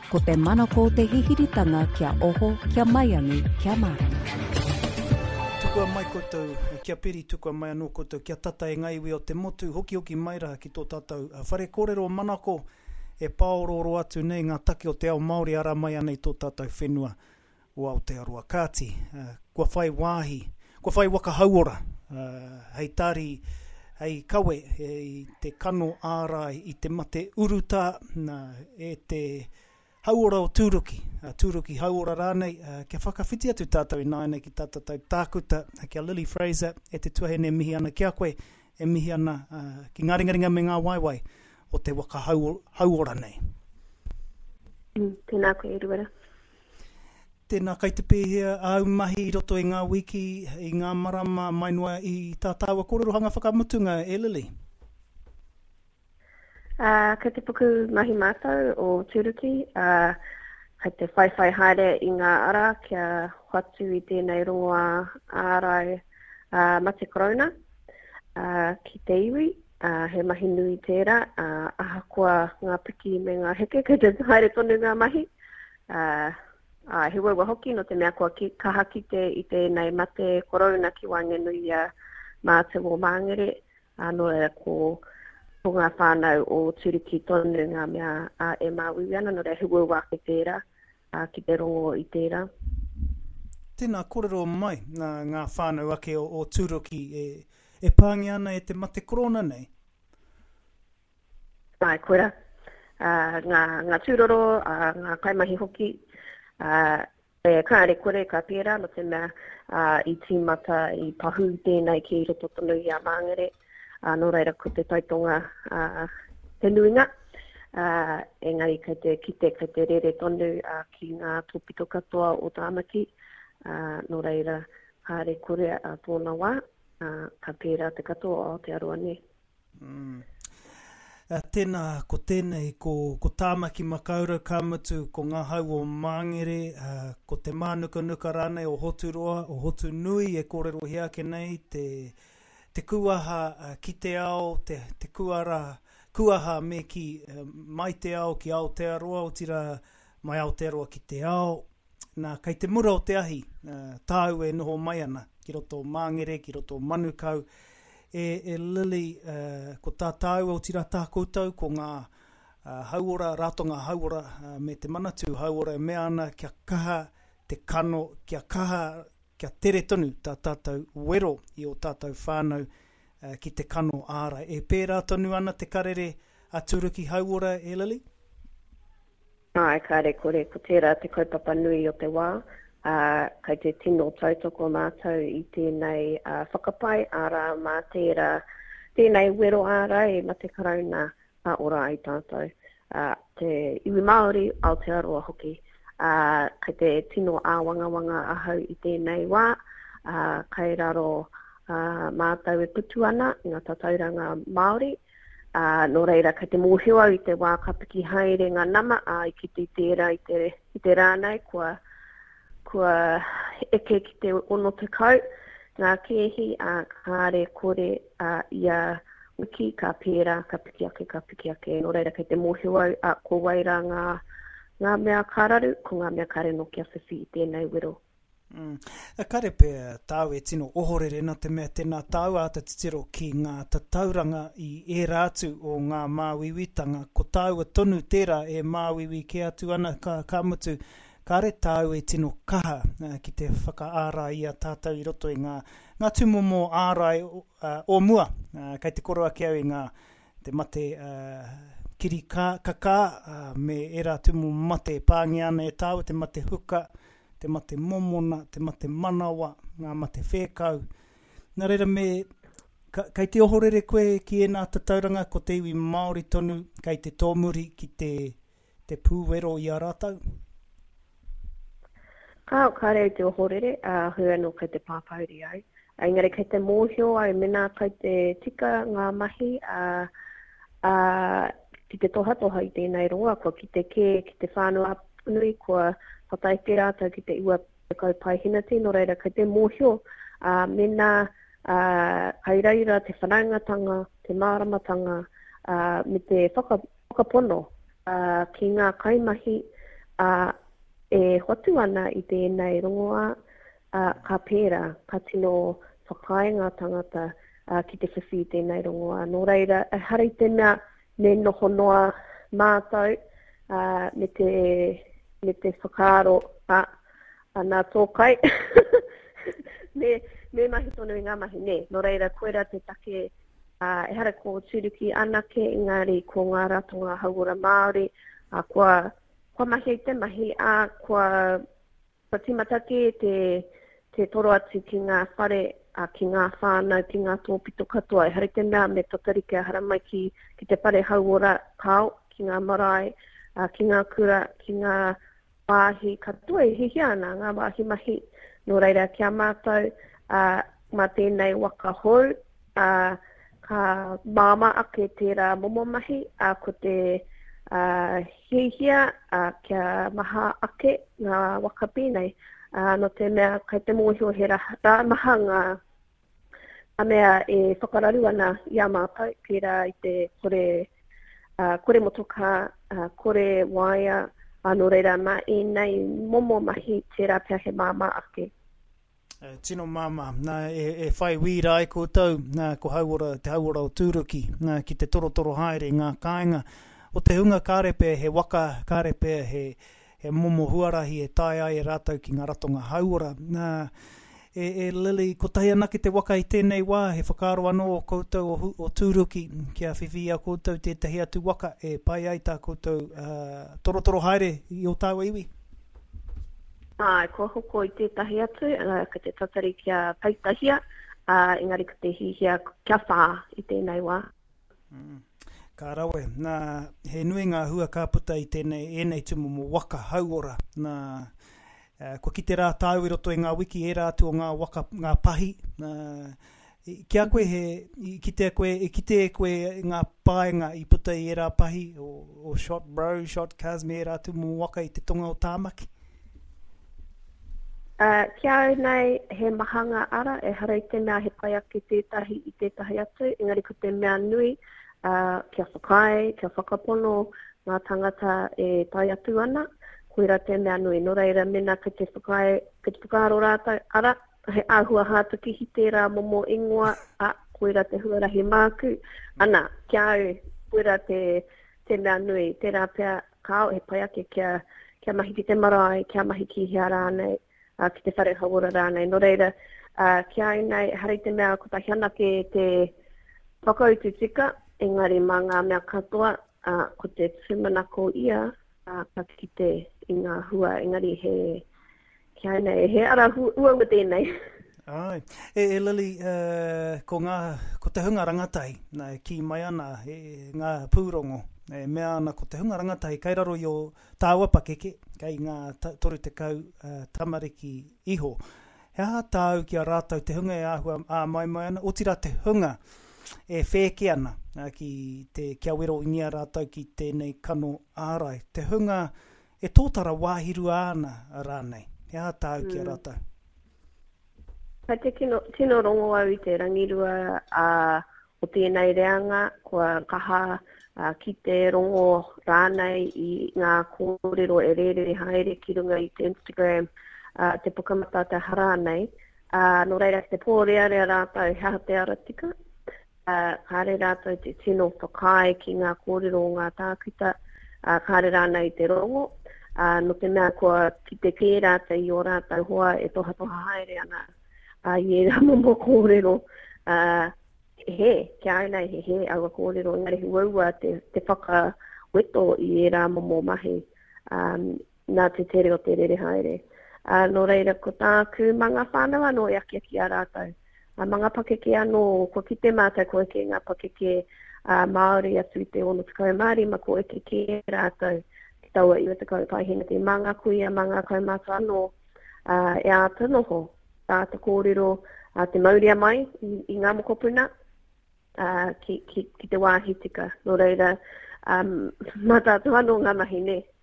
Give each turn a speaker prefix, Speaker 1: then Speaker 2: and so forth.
Speaker 1: ko te manako te hihiritanga kia oho, kia maiangi, kia marama.
Speaker 2: Tukua mai koutou, kia piri tukua mai anō koutou, kia tata e ngaiwi o te motu, hoki maira ki tō tātou. Whare kōrero manako e paororo atu nei ngā take o te ao Māori ara mai anei tō tātou whenua o Aotearoa. Kāti, kua whai wāhi, kua whai waka hauora, hei tari, hei kawe, i te kano ārai, i te mate uruta, e te hauora o tūruki hauora rānei, kia whakawhiti atu tātou i nānei ki tātou tākuta, kia Lily Fraser, e te tuahene mihi ana kia koe, e mihi ana ki ngā ringaringa me ngā waiwai o te waka hauora nei.
Speaker 3: Tēnā koe e ruara.
Speaker 2: Tēnā kai te pēhea au mahi i roto i ngā wiki, i ngā marama mainua i tā tāua kōrerohanga whakamutunga, e Lily?
Speaker 3: Ka te puku mahi mātou o Tūruki, ka te whaiwhai haere i ngā ara kia whatu i tēnei rongoa ārai mate korona, ki te iwi, he mahi nui tērā, ahakoa ngā piki me ngā heke, ka te haere tonu ngā mahi, he wawa hoki no te mea kua kaha ki te i tēnei mate korona ki wangenui mā te wō māngere, no e ko ngā whānau o Tūruki tonu ngā mea e māui ana, no re he wawa ki tērā, ki te rongo i tērā.
Speaker 2: Tēnā kōrero mai ngā whānau ake o Tūruki e pāngi ana e te mate korona nei?
Speaker 3: Ai, koera. Ngā tūroro, ngā kaimahi hoki, e kāre kore ka pēra no te mea i tīmata i pahu tēnei ki roto tonu i a māngere, nō reira ko te taitonga te nuinga, engari kei te kite, kei te rere tonu ki ngā tōpito katoa o Tāmaki, nō reira kāre kore tōna wā, ka pēra te katoa o Aotearoa ne.
Speaker 2: Tēnā ko tēnei, ko Tāmaki makaurau ka mutu, ko ngā hau o Māngere, ko te mānuka rānei o Hoturoa, o Hotu Nui e kōrero hiake nei, te kuaha ki te ao, te kuaha me ki mai te ao ki Aotearoa, o tira mai Aotearoa ki te ao. Nā, kei te mura o te ahi, tāu e noho mai ana, ki roto o Māngere, ki roto o Manukau, e Lily, ko tā tāu o tira tā koutou, ko ngā hauora, ratonga hauora, me te manatu hauora, e mea ana kia kaha te kano, kia tere tonu tā tātou wero i o tātou whānau ki te kano ārai. E pērā tonu ana te karere a Tūruki hauora, e Lily?
Speaker 3: Ai, kāre kore, ko tērā te kaupapa nui o te wā, kai te tino tautoko mātou i tēnei whakapai, ara mā tēnei wero ārai, ma te karauna ora ai tātou. Te iwi Māori, Aotearoa hoki, kai te tino āwangawanga ahau i tēnei wā, kai raro mātou e putu ana, ngā tatauranga Māori, no reira, kai te mōhua i te wā ka piki haere ngā nama, i ki te tērā i te rānei, kua eke ki te ono te kau, ngā kehi kāre kore ia wiki ka pēra, ka piki ake, no reira kai te mōhua ko waira ngā mea kāraru, ko ngā mea kāre no kia whiwhi i tēnei wero.
Speaker 2: Kare pē tāu e tino ohorere na te mea tēnā tāu a te titiro ki ngā tatauranga i e rātu o ngā māwiwitanga, ko tāu a tonu tērā e māwiwi ke atu ana ka mutu, kare tāu e tino kaha ki te whakaārai ia tātou i roto i ngā tūmomo ārai o mua, kei te koroa ki au i te mate kiri kakā, me era tumu mate pāngi ana e tāu, te mate huka, te mate momona, te mate manawa, ngā mate whēkau. Nā reira kei te ohorere koe ki e nā tatauranga ko te iwi Māori tonu, kei te tōmuri ki te pūwero i a rātau?
Speaker 3: Kāre te ohorere, hua no kei te pāpauri au. Engari kei te mōhio au mena kei te tika ngā mahi, ki te tohatoha i tēnei roa, kua ki te kē, ki te whānua nui, kua whatai te rātau ki te ua kau pai hinati, no reira kei te mōhio, mena kai reira te whanaungatanga, te māramatanga, me te whakapono ki ngā kaimahi e hotu ana I tēnei rongoa ka pēra, ka tino whakae ngā tangata ki te whiwhi tēnei rongoa. Nō reira, harei te mea me noho noa mātou me te whakaaro nā tōkai. me mahi tonu I ngā mahi ne. Nō reira, koera te take e hara ko tūruki anake, engari ko ngā ratonga hauora Māori, kua mahi te mahi, kua timatake te toro atu ki ngā whare, ki ngā whānau, ki ngā tōpito katoa. E hara te mea me tatariki a hara mai ki te pare hauora kao, ki ngā marae, ki ngā kura, ki ngā wāhi katoa, hihi ana, ngā wāhi mahi. Nō reira, kia mātou, mā tēnei waka hou, ka māma ake tērā momo mahi, ko te hihia, kia maha ake ngā waka pēnei. No te mea, kai te mōhio he rā maha ngā mea e whakararu ana I a mātou, pērā I te kore motoka, kore waia, anō reira mā nei momo mahi tērā pia he māma ake.
Speaker 2: Tino māma, e whai wīra ai koutou, ko te hauora o Tūruki, ki te torotoro haere ngā kāinga. O te hunga kārepe he waka, kārepe he momo huarahi e tai ai e rātau ki ngā ratonga hauora. Lili, ko tahi anake te waka I tēnei wā, he whakaaro anō o koutou o Tūruki, kia whiwhi a koutou tētahi atu waka, e pai ai tā koutou torotoro haere I o tāua iwi.
Speaker 3: Ko hoko I tētahi atu, ka te tatari kia paitahia, engari ka te hihia kia whā I tēnei wā.
Speaker 2: Ka rawe, he nui ngā hua ka puta I tēnei tumu mo waka hauora. Ko ki te rā tāu I roto I ngā wiki e rātu o ngā waka, ngā pahi. Kia koe ki te koe ngā paenga I puta I e rā pahi, o shot bro, shot cuz me e rātu mo waka I te tonga o tāmaki.
Speaker 3: Kia au nei he mahanga ara, e harei te mea he pai ake tētahi I tētahi atu, engari ko te mea nui, kia whakae, kia whakapono, ngā tangata e tai atu ana, koera te mea nui. Nō reira mena ki te whakaaro rātou ara, he āhua hātuki hi tērā momo ingoa, koera te huarahi māku, ana, kia au, koera te mea nui, tērā pia kao, he pai ake kia mahi ki te marae, kia mahi ki hea rānei, ki te whare hauora rānei. Nō reira, kia au nei, harei te mea ko tahi anake te whakautu tika, engari mā ngā mea katoa, ko te tumanako ia, ka kite I ngā hua, engari kia au nei, he ara ua tēnei.
Speaker 2: Ai, Lili, ko te hunga rangatai, ki mai ana, ngā pūrongo, mea ana ko te hunga rangatai, kai raro I o tāua pakeke, kai ngā toru te kau tamariki iho. He aha tāu ki a rātau te hunga e āhua mai ana, o tira te hunga e whēke ana, ki te kia wero ingia rātau ki tēnei kano ārai. Te hunga e tōtara wāhiru ana rānei. He aha tāu ki a rātau.
Speaker 3: Kai te tino rongo au I te rangirua o tēnei reanga, kua kaha ki te rongo rānei I ngā kōrero e rere haere ki runga I te Instagram, te pukamata te harānei. Nō reira te pōrearea rātau hea te aratika. Kāre rātau te tino whakae ki ngā kōrero o ngā tākuta, kāre rānei te rongo. No te mea kua ki te kē rātau I o rātau hoa e toha haere ana. I e rā momo kōrero. Kia au nei he aua kōrero, ngare he waua te whakaweto I e rā momo mahi, nā te tere o te rere haere. Nō reira ko tāku manga whānau anō I aki aki a rātau. Manga pakeke anō, ko ki te mātou ko eke ngā pakeke Māori atu I te ono tukau Māori, ma ko eke ke rātau ki taua I tukau paihina te manga kuia, manga kau mātou anō, e āta noho, tāta kōrero, te mauria mai I ngā mokopuna, ki te wāhi tika. Nō reira, mā tātou anō ngā mahi ne.